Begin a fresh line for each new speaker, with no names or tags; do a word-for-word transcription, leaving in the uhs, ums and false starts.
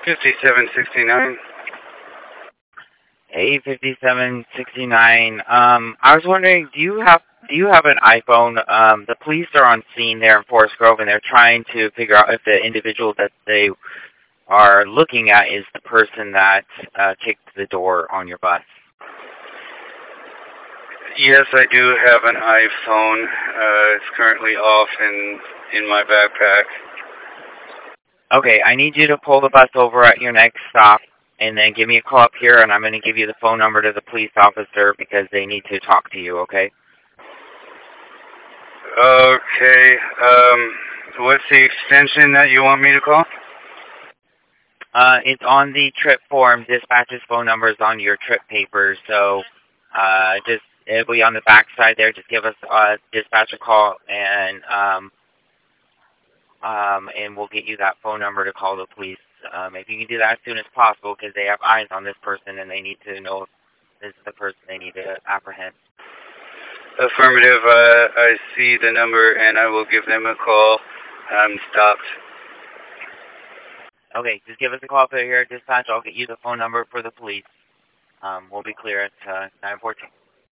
fifty-seven sixty-nine.
A fifty-seven sixty-nine. Um, I was wondering, do you have do you have an iPhone? Um, the police are on scene there in Forest Grove, and they're trying to figure out if the individual that they are looking at is the person that uh, kicked the door on your bus.
Yes, I do have an iPhone. Uh, it's currently off in in my backpack.
Okay, I need you to pull the bus over at your next stop, and then give me a call up here, and I'm going to give you the phone number to the police officer because they need to talk to you, okay?
Okay. Um, what's the extension that you want me to call?
Uh, it's on the trip form. Dispatch's phone number is on your trip paper, so uh, just it'll be on the back side there. Just give us uh, dispatch a call, and um, um, and we'll get you that phone number to call the police. Um, if you can do that as soon as possible, because they have eyes on this person, and they need to know if this is the person they need to apprehend.
Affirmative. Uh, I see the number, and I will give them a call. I'm stopped.
Okay, just give us a call up here at dispatch. I'll get you the phone number for the police. Um, we'll be clear at uh, nine fourteen.